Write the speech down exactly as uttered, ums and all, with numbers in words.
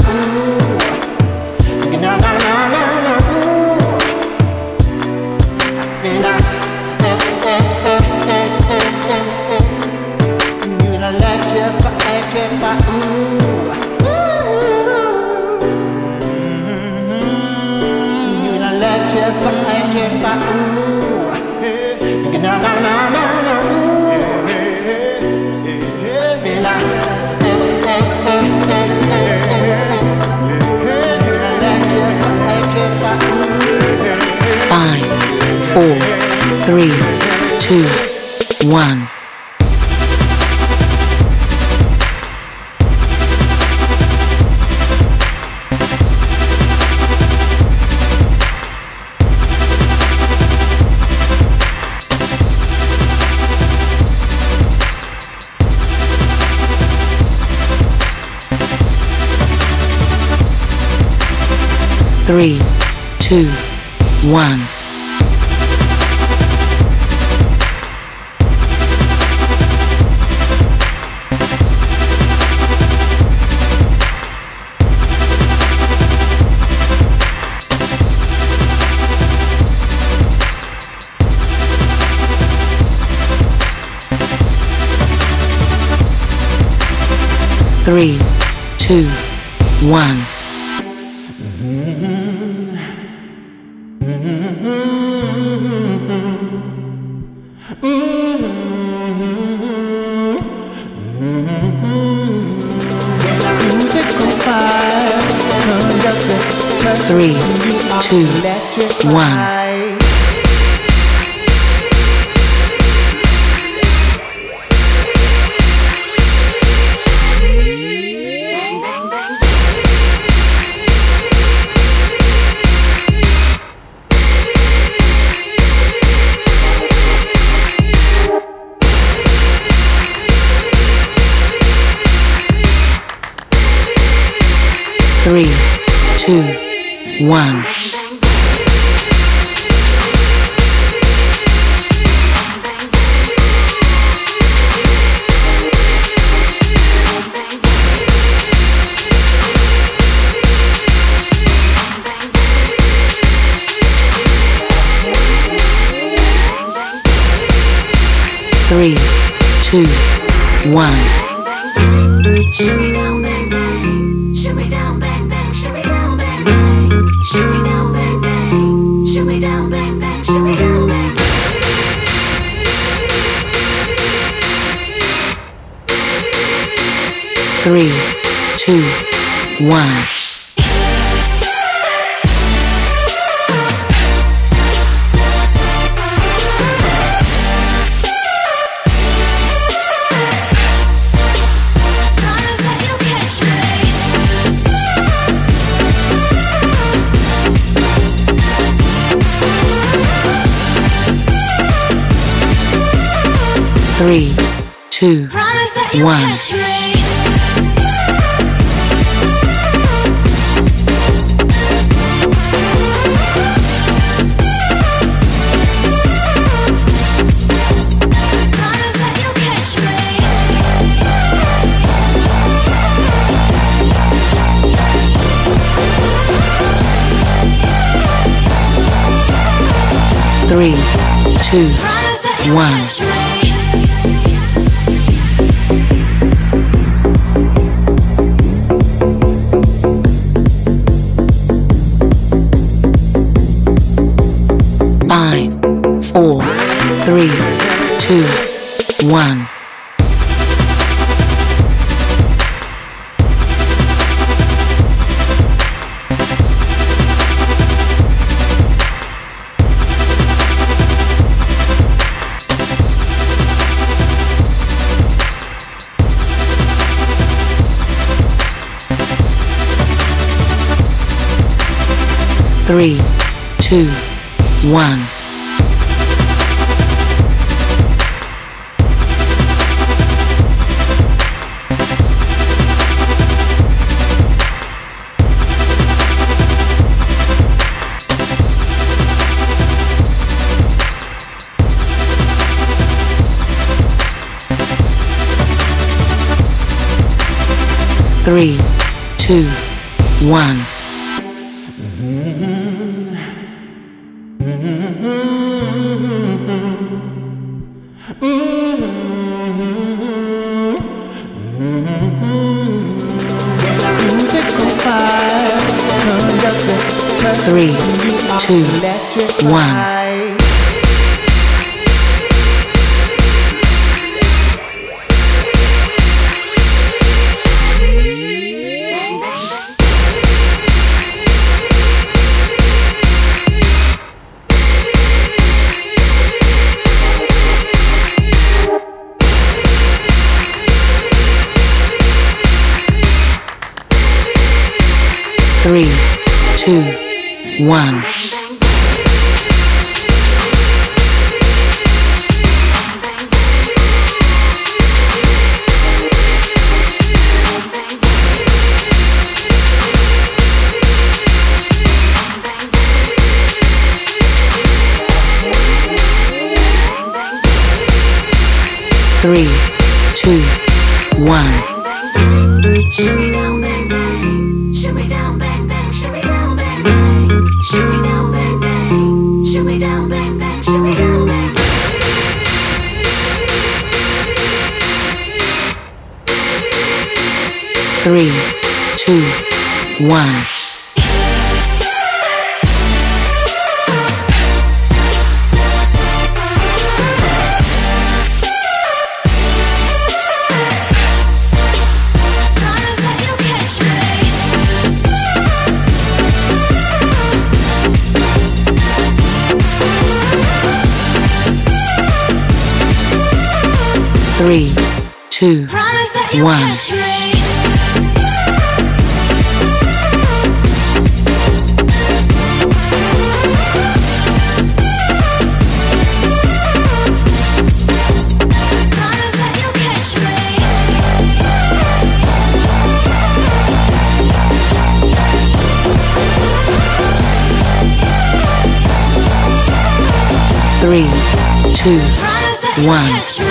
ooh. Na na na na na ooh. Na eh eh eh eh eh eh. You done electrify, electrify, ooh. You done electrify, electrify, ooh. Na na na na na ooh. Na eh eh eh eh eh. Five, four, three, two, one. Three, two, one. Three, two, one. Three, two, one. Three, two, one. Three, two, one. Shoot me down, bang bang. Shoot me down, bang bang. Shoot me down, bang bang. Shoot me down, bang bang. Shoot me down, bang bang. Shoot me down, bang. Three, two, one. Three, two, one. Three, two, one. Five, four, three, two, one. Three, two, one. Three, two, one. Three, two, one. Three, two, one. Three, two, one. Shoot me down, bang bang. Shoot me down, bang bang. Shoot me down, bang bang. Shoot me down, bang bang. Shoot me down, bang bang. Shoot me down, bang bang. Three, two, one. Promise that you'll catch me. Three, two, Promise that you'll one. catch me. Promise that you'll catch Three, two, me. Promise that you'll one. catch me.